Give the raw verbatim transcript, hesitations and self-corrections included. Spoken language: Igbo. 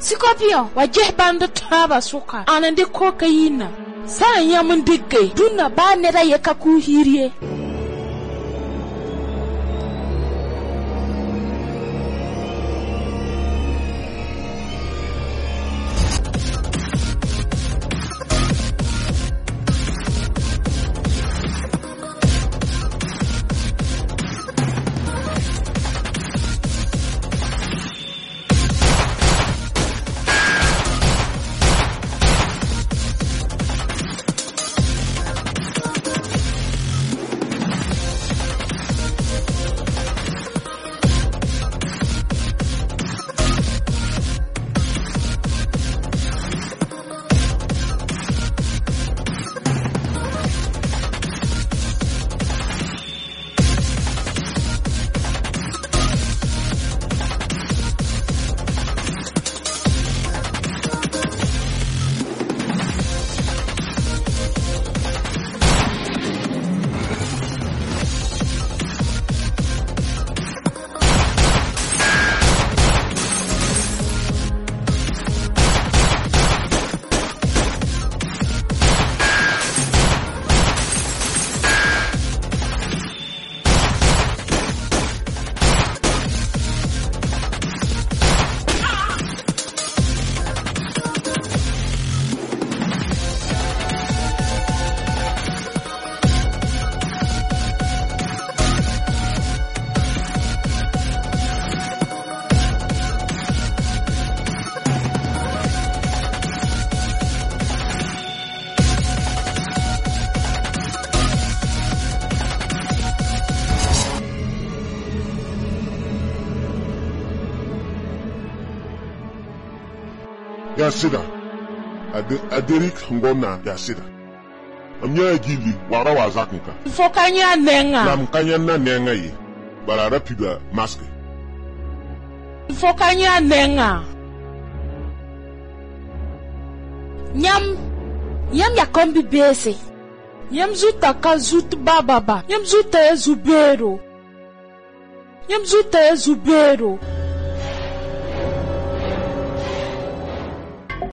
Scorpion, wa jehbando taba suka. Anande kokaina. Sa yamun digge. Duna ba nera yekaku hirie. Yasida, Aderik Ngona Yasida. Amnya gili wara wazakunka. Fokanya nenga. Nam kanya na nenga yi. Bara rapiga maske. Fokanya nenga. Nyam, nyam ya kombi bese. Nyam zuta ka zut bababa. Nyam zuta e zubero. Nyam zuta e zubero.